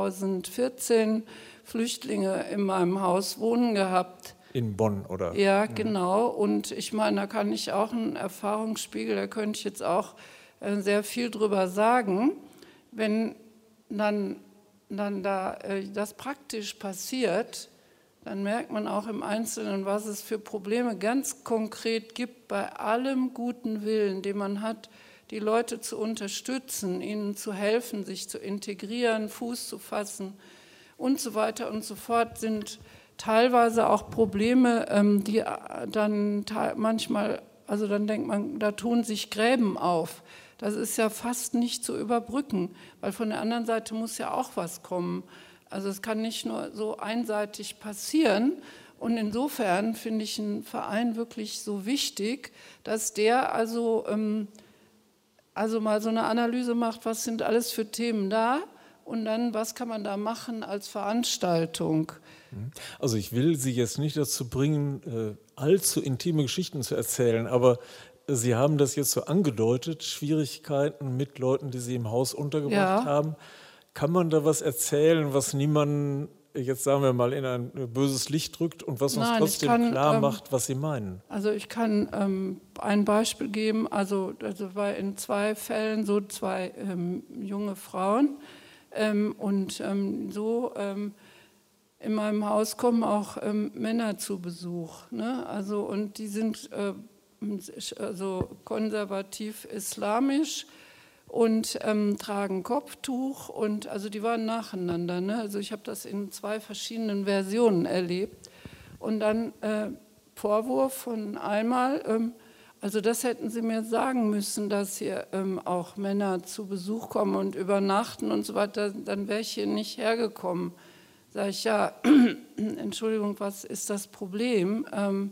2014 Flüchtlinge in meinem Haus wohnen gehabt. In Bonn, oder? Ja, genau. Und ich meine, da kann ich auch einen Erfahrungsspiegel, da könnte ich jetzt auch sehr viel drüber sagen. Wenn dann da das praktisch passiert, dann merkt man auch im Einzelnen, was es für Probleme ganz konkret gibt, bei allem guten Willen, den man hat, die Leute zu unterstützen, ihnen zu helfen, sich zu integrieren, Fuß zu fassen und so weiter und so fort, sind teilweise auch Probleme, die dann manchmal, also dann denkt man, da tun sich Gräben auf. Das ist ja fast nicht zu überbrücken, weil von der anderen Seite muss ja auch was kommen. Also es kann nicht nur so einseitig passieren. Und insofern finde ich einen Verein wirklich so wichtig, dass der also mal so eine Analyse macht, was sind alles für Themen da und dann, was kann man da machen als Veranstaltung. Also ich will Sie jetzt nicht dazu bringen, allzu intime Geschichten zu erzählen, aber Sie haben das jetzt so angedeutet, Schwierigkeiten mit Leuten, die Sie im Haus untergebracht haben. Kann man da was erzählen, was niemanden, jetzt sagen wir mal, in ein böses Licht drückt und was uns trotzdem klar macht, was Sie meinen? Also ich kann ein Beispiel geben, also war in 2 Fällen so 2 junge Frauen und so in meinem Haus kommen auch Männer zu Besuch, ne? Also, und die sind also konservativ islamisch und tragen Kopftuch und also die waren nacheinander. Ne? Also ich habe das in 2 verschiedenen Versionen erlebt. Und dann Vorwurf von einmal, also das hätten Sie mir sagen müssen, dass hier auch Männer zu Besuch kommen und übernachten und so weiter, dann wäre ich hier nicht hergekommen. Sag ich, ja, Entschuldigung, was ist das Problem?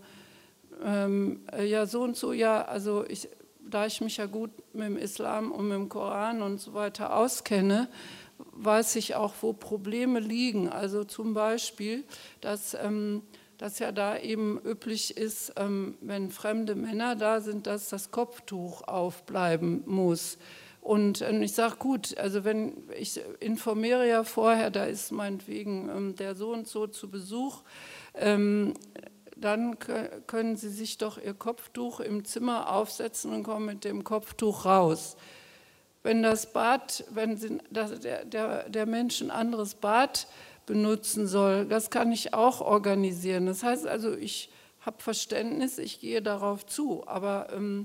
Ja, so und so, ja, also da ich mich ja gut mit dem Islam und mit dem Koran und so weiter auskenne, weiß ich auch, wo Probleme liegen. Also zum Beispiel, dass dass ja da eben üblich ist, wenn fremde Männer da sind, dass das Kopftuch aufbleiben muss. Und ich sage, gut, also wenn ich informiere ja vorher, da ist meinetwegen der so und so zu Besuch, dann können Sie sich doch Ihr Kopftuch im Zimmer aufsetzen und kommen mit dem Kopftuch raus. Wenn das Bad, der Mensch ein anderes Bad benutzen soll, das kann ich auch organisieren. Das heißt also, ich habe Verständnis, ich gehe darauf zu, aber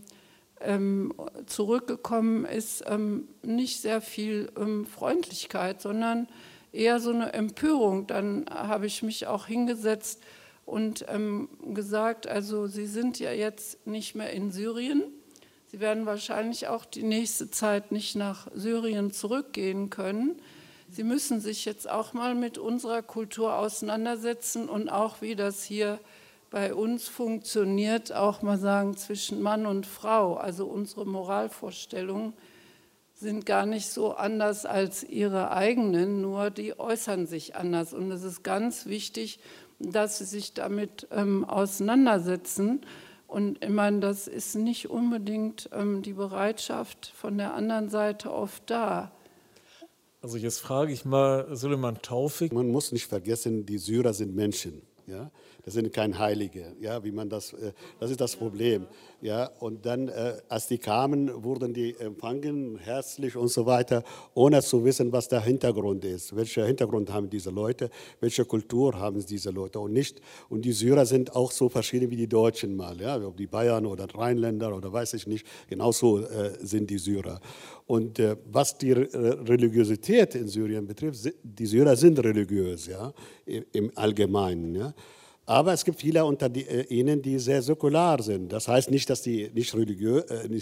zurückgekommen ist nicht sehr viel Freundlichkeit, sondern eher so eine Empörung. Dann habe ich mich auch hingesetzt und gesagt, also Sie sind ja jetzt nicht mehr in Syrien, Sie werden wahrscheinlich auch die nächste Zeit nicht nach Syrien zurückgehen können. Sie müssen sich jetzt auch mal mit unserer Kultur auseinandersetzen und auch, wie das hier bei uns funktioniert, auch mal sagen, zwischen Mann und Frau. Also unsere Moralvorstellungen sind gar nicht so anders als ihre eigenen, nur die äußern sich anders. Und es ist ganz wichtig, dass sie sich damit auseinandersetzen. Und ich meine, das ist nicht unbedingt die Bereitschaft von der anderen Seite oft da. Also jetzt frage ich mal Süleyman Taufik. Man muss nicht vergessen, die Syrer sind Menschen. Ja? Das sind keine Heilige. Ja? Das ist das Problem. Ja? Und dann, als die kamen, wurden die empfangen, herzlich und so weiter, ohne zu wissen, was der Hintergrund ist. Welcher Hintergrund haben diese Leute? Welche Kultur haben diese Leute? Und die Syrer sind auch so verschieden wie die Deutschen mal. Ja? Ob die Bayern oder Rheinländer oder weiß ich nicht. Genauso sind die Syrer. Und was die Religiosität in Syrien betrifft, die Syrer sind religiös, ja, im Allgemeinen. Ja. Aber es gibt viele unter ihnen, die sehr säkular sind. Das heißt nicht, dass sie nicht religiös,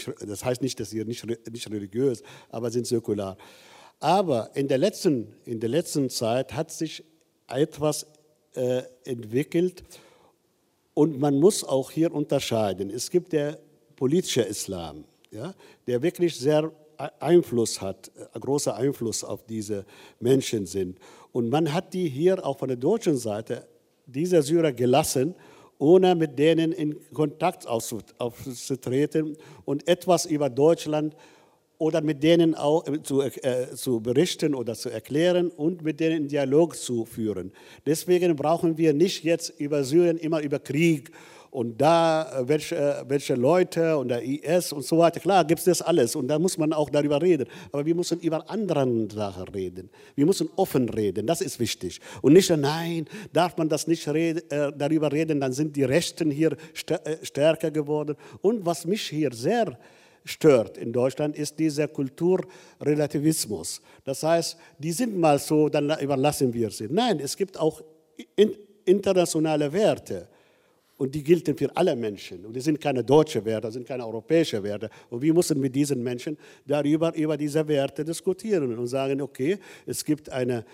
nicht religiös, aber sind säkular. Aber in der letzten Zeit hat sich etwas entwickelt und man muss auch hier unterscheiden. Es gibt der politische Islam, ja, der wirklich sehr Einfluss hat, großer Einfluss auf diese Menschen sind. Und man hat die hier auch von der deutschen Seite, diese Syrer gelassen, ohne mit denen in Kontakt aufzutreten und etwas über Deutschland oder mit denen auch zu berichten oder zu erklären und mit denen einen Dialog zu führen. Deswegen brauchen wir nicht jetzt über Syrien immer über Krieg und da welche Leute und der IS und so weiter. Klar gibt es das alles und da muss man auch darüber reden. Aber wir müssen über andere Sachen reden. Wir müssen offen reden, das ist wichtig. Und nicht, nein, darf man das nicht darüber reden, dann sind die Rechten hier stärker geworden. Und was mich hier sehr stört in Deutschland, ist dieser Kulturrelativismus. Das heißt, die sind mal so, dann überlassen wir sie. Nein, es gibt auch internationale Werte. Und die gelten für alle Menschen. Und die sind keine deutschen Werte, sind keine europäischen Werte. Und wir müssen mit diesen Menschen über diese Werte diskutieren und sagen, okay, es gibt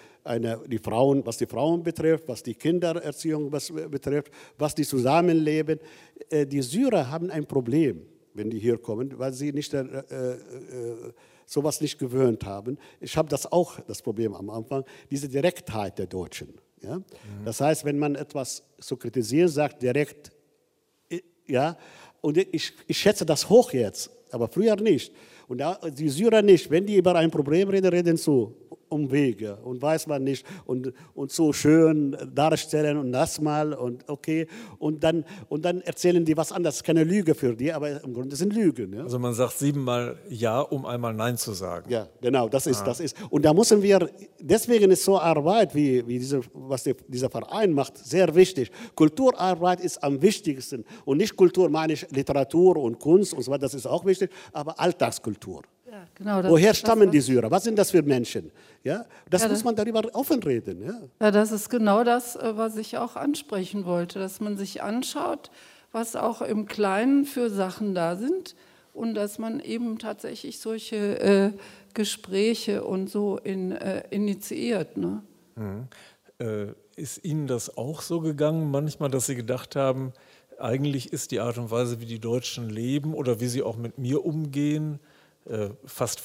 was die Frauen betrifft, was die Kindererziehung betrifft, was die Zusammenleben. Die Syrer haben ein Problem, wenn die hier kommen, weil sie nicht sowas nicht gewöhnt haben. Ich habe das Problem am Anfang, diese Direktheit der Deutschen. Ja? Das heißt, wenn man etwas zu kritisieren sagt, direkt, ja, und ich schätze das hoch jetzt, aber früher nicht. Und die Syrer nicht, wenn die über ein Problem reden so Umwege und weiß man nicht und so schön darstellen und das mal und okay und dann erzählen die was anderes. Keine Lüge für die, aber im Grunde sind Lügen. Ja? Also man sagt 7-mal Ja, um einmal Nein zu sagen. Ja, genau, das ist. Und da müssen wir, deswegen ist so Arbeit, was dieser Verein macht, sehr wichtig. Kulturarbeit ist am wichtigsten und nicht Kultur, meine ich Literatur und Kunst und so weiter, das ist auch wichtig, aber Alltagskultur. Ja, genau, woher stammen die Syrer? Was sind das für Menschen? Ja, das muss man darüber offen reden. Ja. Ja, das ist genau das, was ich auch ansprechen wollte, dass man sich anschaut, was auch im Kleinen für Sachen da sind und dass man eben tatsächlich solche Gespräche und so initiiert. Ne? Ist Ihnen das auch so gegangen manchmal, dass Sie gedacht haben, eigentlich ist die Art und Weise, wie die Deutschen leben oder wie sie auch mit mir umgehen, fast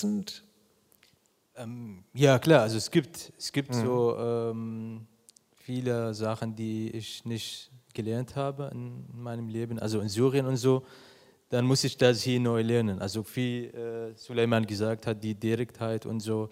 verletzend? Ja, klar, also es gibt so viele Sachen, die ich nicht gelernt habe in meinem Leben, also in Syrien und so, dann muss ich das hier neu lernen. Also wie Suleiman gesagt hat, die Direktheit und so,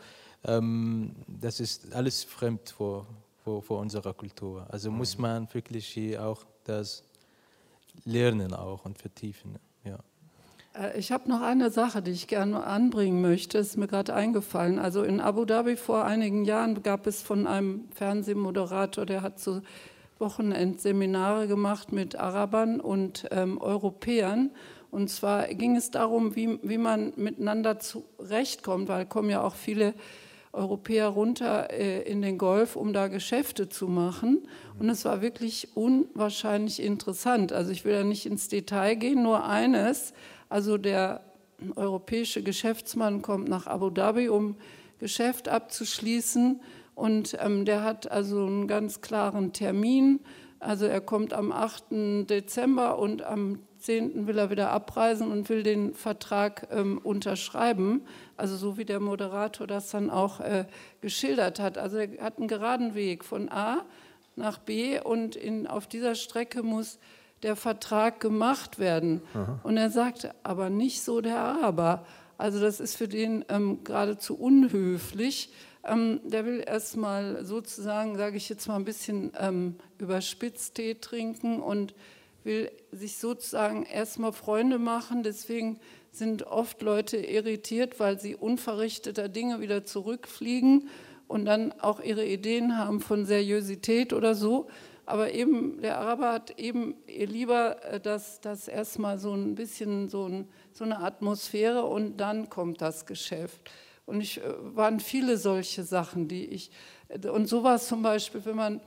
das ist alles fremd vor unserer Kultur. Also muss man wirklich hier auch das lernen auch und vertiefen. Ja. Ich habe noch eine Sache, die ich gerne anbringen möchte, ist mir gerade eingefallen. Also in Abu Dhabi vor einigen Jahren gab es von einem Fernsehmoderator, der hat so Wochenendseminare gemacht mit Arabern und Europäern. Und zwar ging es darum, wie man miteinander zurechtkommt, weil kommen ja auch viele Europäer runter in den Golf, um da Geschäfte zu machen. Und es war wirklich unwahrscheinlich interessant. Also ich will da nicht ins Detail gehen, nur eines. Also der europäische Geschäftsmann kommt nach Abu Dhabi, um Geschäft abzuschließen. Und der hat also einen ganz klaren Termin. Also er kommt am 8. Dezember und am 10. will er wieder abreisen und will den Vertrag unterschreiben. Also so wie der Moderator das dann auch geschildert hat. Also er hat einen geraden Weg von A nach B und auf dieser Strecke muss der Vertrag gemacht werden. Aha. Und er sagte, aber nicht so der Araber. Also das ist für den geradezu unhöflich. Der will erstmal sozusagen, sage ich jetzt mal ein bisschen überspitzt, Tee trinken und will sich sozusagen erstmal Freunde machen. Deswegen sind oft Leute irritiert, weil sie unverrichteter Dinge wieder zurückfliegen und dann auch ihre Ideen haben von Seriosität oder so. Aber eben der Araber hat eben lieber das erstmal so ein bisschen so eine Atmosphäre und dann kommt das Geschäft. Und waren viele solche Sachen, und so war es zum Beispiel, wenn man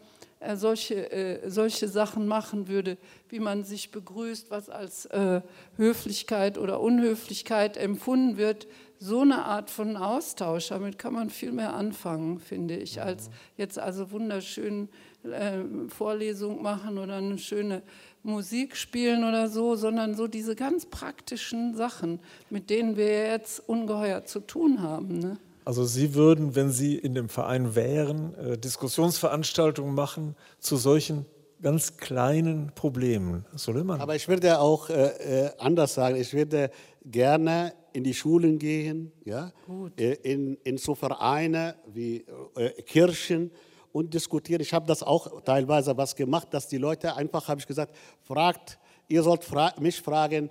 solche Sachen machen würde, wie man sich begrüßt, was als Höflichkeit oder Unhöflichkeit empfunden wird, so eine Art von Austausch, damit kann man viel mehr anfangen, finde ich, als jetzt also wunderschön Vorlesung machen oder eine schöne Musik spielen oder so, sondern so diese ganz praktischen Sachen, mit denen wir jetzt ungeheuer zu tun haben. Ne? Also Sie würden, wenn Sie in dem Verein wären, Diskussionsveranstaltungen machen zu solchen ganz kleinen Problemen. Suleiman? Aber ich würde auch anders sagen, ich würde gerne in die Schulen gehen, ja? In so Vereine wie Kirchen und diskutieren. Ich habe das auch teilweise was gemacht, dass die Leute einfach, habe ich gesagt, ihr sollt mich fragen,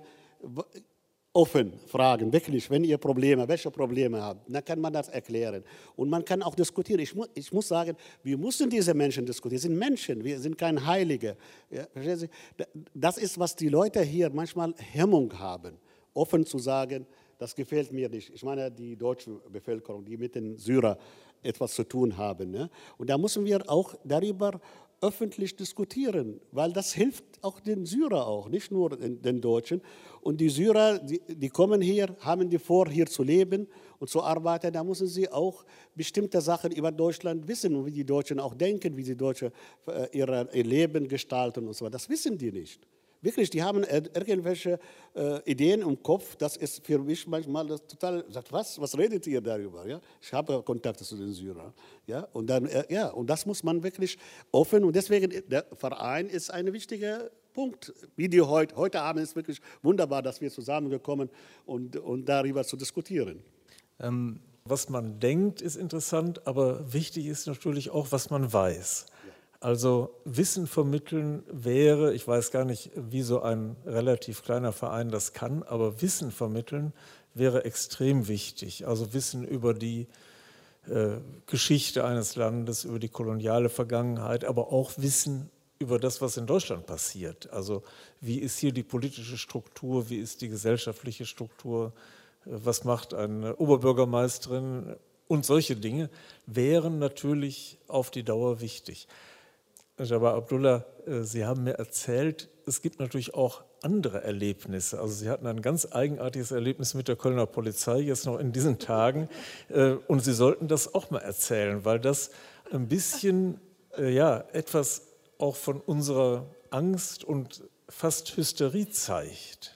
offen fragen, wirklich, wenn ihr welche Probleme habt, dann kann man das erklären. Und man kann auch diskutieren. Ich muss sagen, wir müssen diese Menschen diskutieren. Wir sind Menschen, wir sind keine Heilige. Ja, verstehen Sie? Das ist, was die Leute hier manchmal Hemmung haben, offen zu sagen, das gefällt mir nicht. Ich meine, die deutsche Bevölkerung, die mit den Syrern etwas zu tun haben. Ne? Und da müssen wir auch darüber öffentlich diskutieren, weil das hilft auch den Syrern auch, nicht nur den Deutschen. Und die Syrer, die kommen hier, haben die vor, hier zu leben und zu arbeiten. Da müssen sie auch bestimmte Sachen über Deutschland wissen und wie die Deutschen auch denken, wie die Deutschen ihr Leben gestalten und so. Das wissen die nicht. Wirklich, die haben irgendwelche Ideen im Kopf, das ist für mich manchmal total, sagt, was redet ihr darüber? Ja? Ich habe Kontakte zu den Syrern. Ja? Und, dann, und das muss man wirklich offen, und deswegen, der Verein ist ein wichtiger Punkt. Wie heute Abend ist wirklich wunderbar, dass wir zusammengekommen und darüber zu diskutieren. Was man denkt, ist interessant, aber wichtig ist natürlich auch, was man weiß. Also Wissen vermitteln wäre, ich weiß gar nicht, wie so ein relativ kleiner Verein das kann, aber Wissen vermitteln wäre extrem wichtig. Also Wissen über die Geschichte eines Landes, über die koloniale Vergangenheit, aber auch Wissen über das, was in Deutschland passiert. Also wie ist hier die politische Struktur, wie ist die gesellschaftliche Struktur, was macht eine Oberbürgermeisterin und solche Dinge wären natürlich auf die Dauer wichtig. Jabbar Abdullah, Sie haben mir erzählt, es gibt natürlich auch andere Erlebnisse. Also Sie hatten ein ganz eigenartiges Erlebnis mit der Kölner Polizei jetzt noch in diesen Tagen. Und Sie sollten das auch mal erzählen, weil das ein bisschen etwas auch von unserer Angst und fast Hysterie zeigt.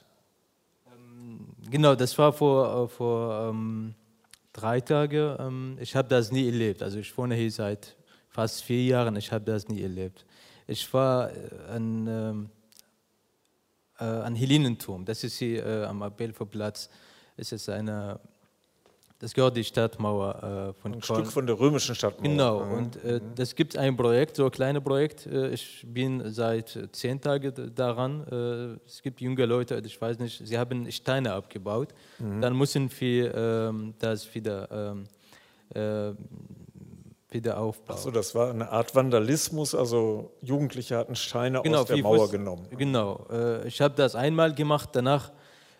Genau, das war vor 3 Tagen. Ich habe das nie erlebt. Also ich wohne hier seit fast 4 Jahren, ich habe das nie erlebt. Ich war an Helenenturm, das ist hier am Abelferplatz. Es ist das gehört die Stadtmauer von Ein Köln. Stück von der römischen Stadtmauer. Genau, und das gibt ein Projekt, so ein kleines Projekt. Ich bin seit 10 Tagen daran. Es gibt junge Leute, ich weiß nicht, sie haben Steine abgebaut. Dann müssen wir das wieder aufbauen. Achso, das war eine Art Vandalismus, also Jugendliche hatten Steine Genau, aus der Mauer genommen. Genau, ich habe das einmal gemacht, danach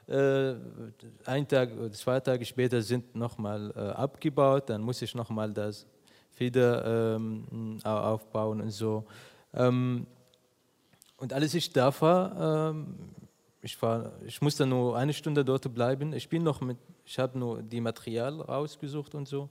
1 Tag oder 2 Tage später sind nochmal abgebaut, dann muss ich nochmal das wieder aufbauen und so. Und als ich da war, ich musste nur 1 Stunde dort bleiben. Ich habe nur die Material rausgesucht und so.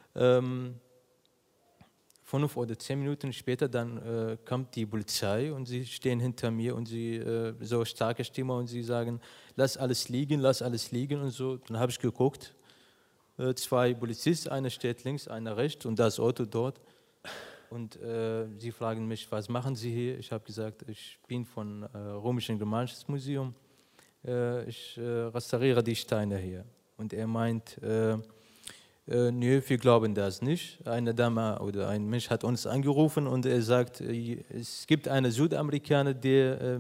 5 oder 10 Minuten später dann kommt die Polizei und sie stehen hinter mir und sie so starke Stimme und sie sagen, lass alles liegen und so. Dann habe ich geguckt, 2 Polizisten, einer steht links, einer rechts und das Auto dort. Und sie fragen mich, was machen Sie hier? Ich habe gesagt, ich bin vom Römischen Gemeinschaftsmuseum. Ich restauriere die Steine hier. Und er meint, nö, wir glauben das nicht. Eine Dame oder ein Mensch hat uns angerufen und er sagt, es gibt einen Südamerikaner, der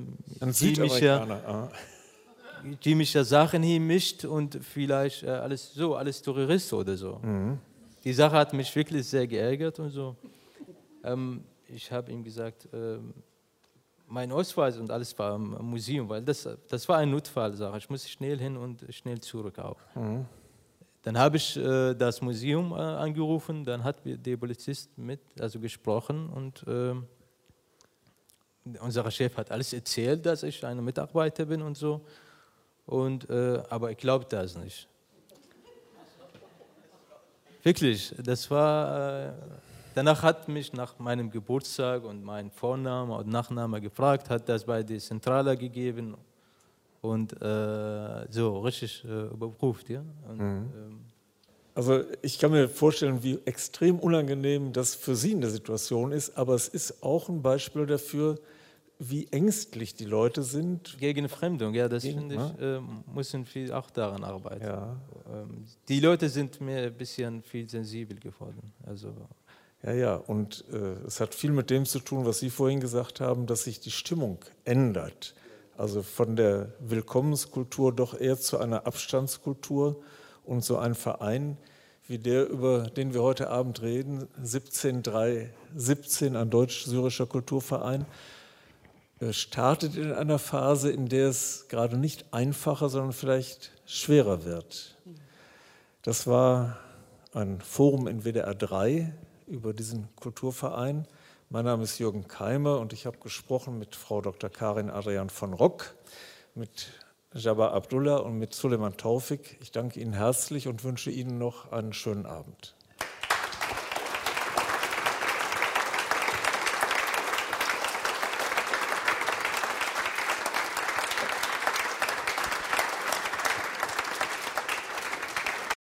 chemische Sachen hier mischt und vielleicht alles Terrorist oder so. Die Sache hat mich wirklich sehr geärgert und so. Ich habe ihm gesagt, mein Ausweis und alles war im Museum, weil das war eine Notfallsache. Ich musste schnell hin und schnell zurück auch. Dann habe ich das Museum angerufen, dann hat der Polizist gesprochen und unser Chef hat alles erzählt, dass ich ein Mitarbeiter bin und so. Aber ich glaube das nicht. Wirklich, das war. Danach hat mich nach meinem Geburtstag und meinem Vornamen und Nachname gefragt, hat das bei der Zentrale gegeben und so richtig überprüft. Ja? Also ich kann mir vorstellen, wie extrem unangenehm das für Sie in der Situation ist, aber es ist auch ein Beispiel dafür, wie ängstlich die Leute sind. Gegen Fremdung, ja, das finde ich, müssen wir auch daran arbeiten. Ja. Die Leute sind mir ein bisschen viel sensibel geworden. Also Ja, und es hat viel mit dem zu tun, was Sie vorhin gesagt haben, dass sich die Stimmung ändert. Also von der Willkommenskultur doch eher zu einer Abstandskultur und so ein Verein wie der, über den wir heute Abend reden, 17317, ein deutsch-syrischer Kulturverein, startet in einer Phase, in der es gerade nicht einfacher, sondern vielleicht schwerer wird. Das war ein Forum in WDR 3 über diesen Kulturverein. Mein Name ist Jürgen Keimer und ich habe gesprochen mit Frau Dr. Karin Adrian von Rock, mit Jabbar Abdullah und mit Suleiman Taufik. Ich danke Ihnen herzlich und wünsche Ihnen noch einen schönen Abend.